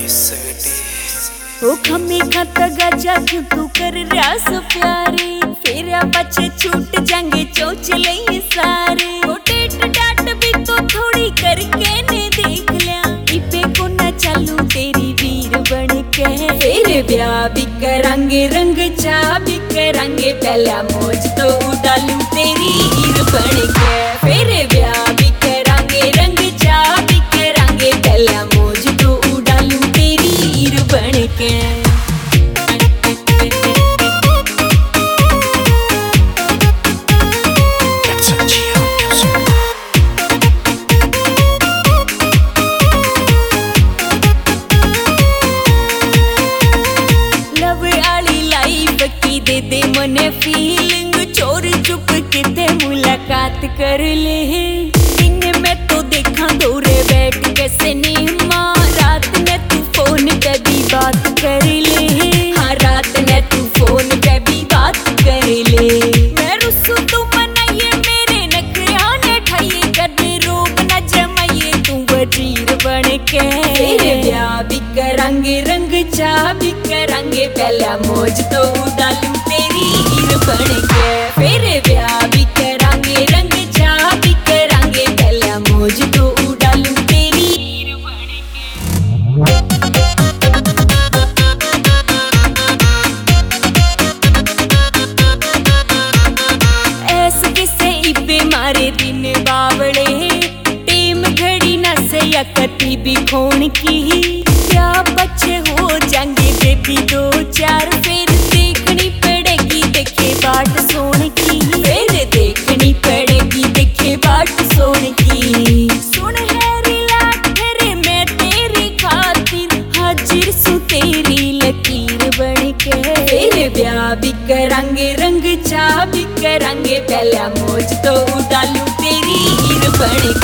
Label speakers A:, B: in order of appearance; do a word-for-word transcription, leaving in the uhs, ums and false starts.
A: ओ खम्मी खत गजा क्यों तू कर रास प्यारे फेरा बच्चे छूट जाएंगे चोच ले सारे ओ टेट टाट भी तो थोड़ी करके ने देख लिया इपे को ना चलू तेरी वीर बन के तेरे ब्याह भी करांगे रंग चा भी करांगे पहला मौज तो उड़ालू तेरी हीर बन के तेरे ब्याह भी करांगे रंग चा भी करांगे पहला मौज तो उड़ालू तेरी हीर बन के दे दे मने फीलिंग चोर चुप किते मुलाकात कर ले दिन में तो देखा दूरे बैठ के सिनेमा रात ने तू फोन पे भी बात कर ले हाँ रात ने तू फोन पे भी बात कर ले मैं रुसू तू मनाइए मेरे नखरिया ने ठाइए कदे रोग न जमाइए तू वजीर बन के तेरे ब्याह भी करांगे रंग चा भी करांगे पहला मौज तो उड़ालू तेरी हीर बन के तेरे ब्याह भी करांगे रंग चा भी करांगे पहला मौज तो उड़ालू तेरी हीर बन के ऐसे किसे इबे मारे दिन बावड़े टीम घड़ी न से या कती भी खोन की क्या बच्चे हो जाएंगे बेबी दो चार फिर देखनी पड़ेगी देखे बाट सोने की फिर देखनी पड़ेगी देखे बाट सोने की सुन हैरी लाठरे मैं तेरी खातिर हाजिर सु तेरी लकीर बन के तेरे ब्याह भी करांगे रंग चा भी करांगे पहला मौज तो उड़ालू तेरी हीर बन